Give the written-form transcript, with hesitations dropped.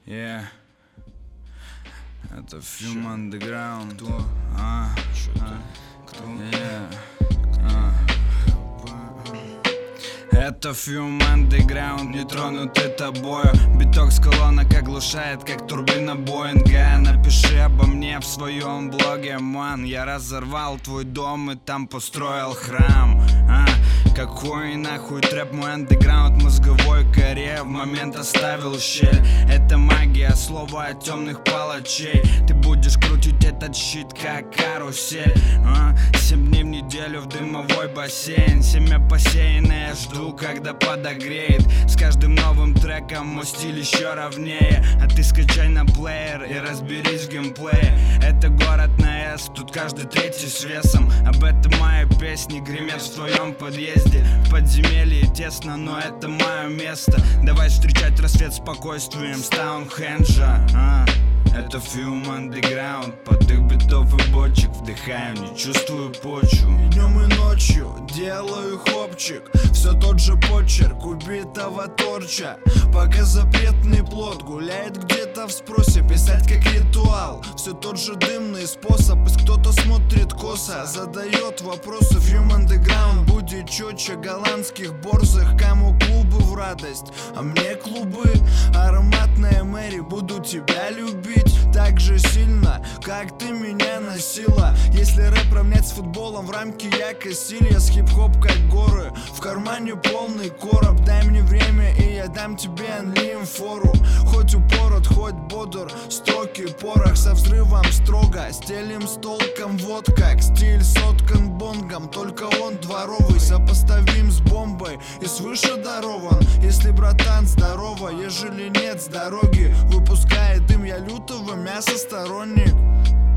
Yeah. Это Fume Underground. Кто? Кто? Это Fume Underground, не тронутый тобою. Биток с колонок оглушает, как турбина Боинга. Напиши обо мне в своем блоге, ман. Я разорвал твой дом и там построил храм. Какой нахуй трэп, мой андеграунд мозговой коре в момент оставил щель. Это магия слова от темных палачей. Ты будешь крутить этот щит как карусель. 7 дней в неделю в дымовой бассейн. Семя посеянное жду, когда подогреет. С каждым новым треком мой стиль еще ровнее. А ты скачай на плеер и разберись в геймплее. Это город на С, тут каждый третий с весом. Об этом мои песни гремят в твоем подъезде. В подземелье тесно, но это мое место. Давай встречать рассвет спокойствием с Таунхенджа. Это Fume Underground. Под их битов и бочек вдыхаю, не чувствую почву. И днем и ночью делаю хопчик. Все тот же почерк убитого торча. Пока запретный плод гуляет где-то в спросе. Писать как ритуал, все тот же дымный способ. Пусть кто-то смотрит косо, задает вопросы. Fume Underground будет четче голландских борзых. Кому клубы в радость, а мне клубы. Ароматная Мэри, буду тебя любить так же сильно, как ты меня носила. Если рэп равнять с футболом, в рамки я Кассилья. С хип-хоп как горы, в кармане полный короб. Дай мне время, и я дам тебе анлим фору. Хоть упорот, хоть бодр, строки, порох со взрывом строго. Стелим с толком вот как стиль соткан бонгом. Только он дворовый, сопоставим с бомбой и свыше дарован. Если братан здорово, ежели нет с дороги, выпускает дым, я лютого мяса сторонник.